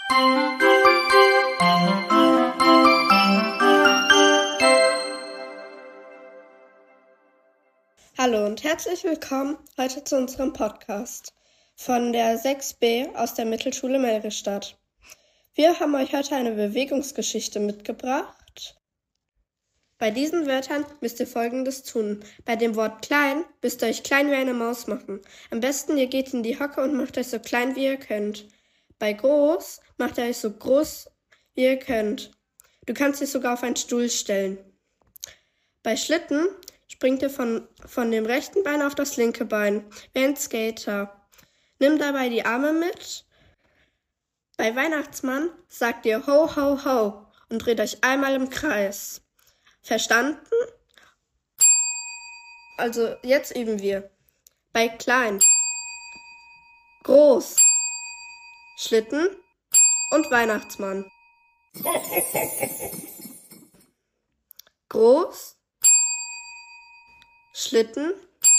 Hallo und herzlich willkommen heute zu unserem Podcast von der 6b aus der Mittelschule Melristadt. Wir haben euch heute eine Bewegungsgeschichte mitgebracht. Bei diesen Wörtern müsst ihr Folgendes tun. Bei dem Wort klein müsst ihr euch klein wie eine Maus machen. Am besten ihr geht in die Hocke und macht euch so klein wie ihr könnt. Bei groß macht ihr euch so groß wie ihr könnt. Du kannst dich sogar auf einen Stuhl stellen. Bei Schlitten springt ihr von dem rechten Bein auf das linke Bein, wie ein Skater. Nimm dabei die Arme mit. Bei Weihnachtsmann sagt ihr Ho, Ho, Ho und dreht euch einmal im Kreis. Verstanden? Also jetzt üben wir. Bei klein, groß, Schlitten und Weihnachtsmann. Groß, Schlitten,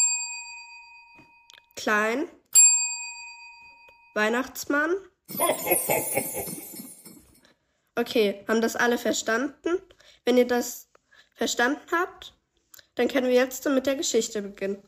klein, Weihnachtsmann. Okay, haben das alle verstanden? Wenn ihr das verstanden habt, dann können wir jetzt mit der Geschichte beginnen.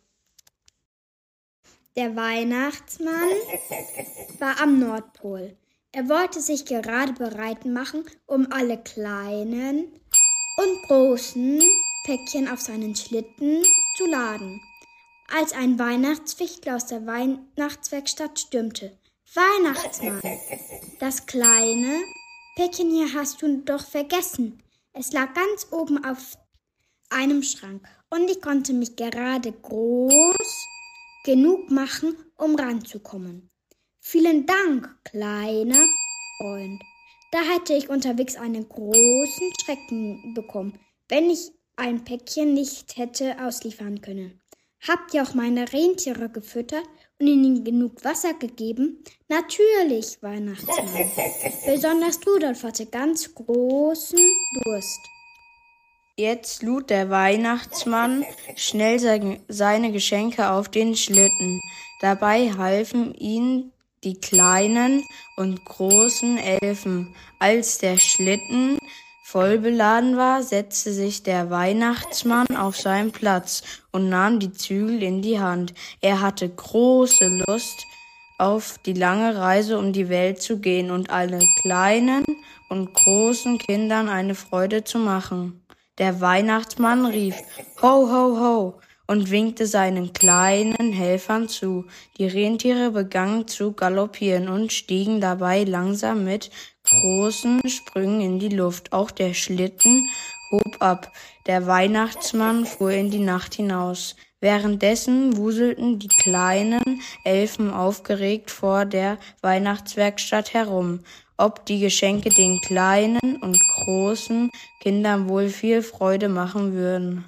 Der Weihnachtsmann war am Nordpol. Er wollte sich gerade bereit machen, um alle kleinen und großen Päckchen auf seinen Schlitten zu laden, als ein Weihnachtswichtel aus der Weihnachtswerkstatt stürmte. Weihnachtsmann, das kleine Päckchen hier hast du doch vergessen. Es lag ganz oben auf einem Schrank und ich konnte mich gerade groß genug machen, um ranzukommen. Vielen Dank, kleiner Freund. Da hätte ich unterwegs einen großen Schrecken bekommen, wenn ich ein Päckchen nicht hätte ausliefern können. Habt ihr auch meine Rentiere gefüttert und ihnen genug Wasser gegeben? Natürlich, Weihnachtsmann. Besonders Rudolf hatte ganz großen Durst. Jetzt lud der Weihnachtsmann schnell seine Geschenke auf den Schlitten. Dabei halfen ihm die kleinen und großen Elfen. Als der Schlitten voll beladen war, setzte sich der Weihnachtsmann auf seinen Platz und nahm die Zügel in die Hand. Er hatte große Lust auf die lange Reise um die Welt zu gehen und allen kleinen und großen Kindern eine Freude zu machen. Der Weihnachtsmann rief Ho, ho, ho und winkte seinen kleinen Helfern zu. Die Rentiere begannen zu galoppieren und stiegen dabei langsam mit großen Sprüngen in die Luft. Auch der Schlitten hob ab. Der Weihnachtsmann fuhr in die Nacht hinaus. Währenddessen wuselten die kleinen Elfen aufgeregt vor der Weihnachtswerkstatt herum, ob die Geschenke den kleinen und großen Kindern wohl viel Freude machen würden.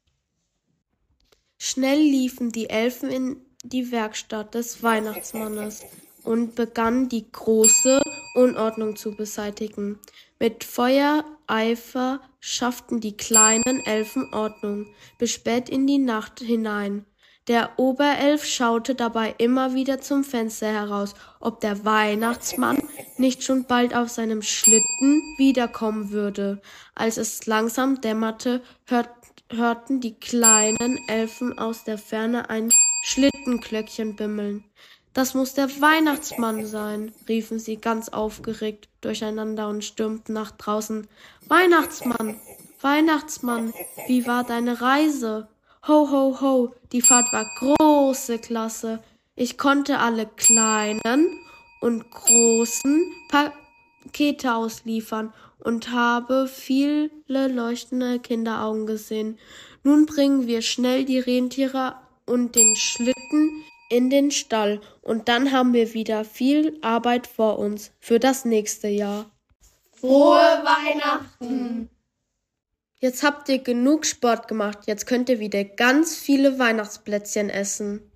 Schnell liefen die Elfen in die Werkstatt des Weihnachtsmannes und begannen die große Unordnung zu beseitigen. Mit Feuereifer schafften die kleinen Elfen Ordnung bis spät in die Nacht hinein. Der Oberelf schaute dabei immer wieder zum Fenster heraus, ob der Weihnachtsmann nicht schon bald auf seinem Schlitten wiederkommen würde. Als es langsam dämmerte, hörten die kleinen Elfen aus der Ferne ein Schlittenglöckchen bimmeln. »Das muss der Weihnachtsmann sein«, riefen sie ganz aufgeregt durcheinander und stürmten nach draußen. »Weihnachtsmann, Weihnachtsmann, wie war deine Reise? Ho, ho, ho, die Fahrt war große Klasse. Ich konnte alle kleinen und großen Pakete ausliefern und habe viele leuchtende Kinderaugen gesehen. Nun bringen wir schnell die Rentiere und den Schlitten in den Stall und dann haben wir wieder viel Arbeit vor uns für das nächste Jahr. Frohe Weihnachten! Jetzt habt ihr genug Sport gemacht, jetzt könnt ihr wieder ganz viele Weihnachtsplätzchen essen.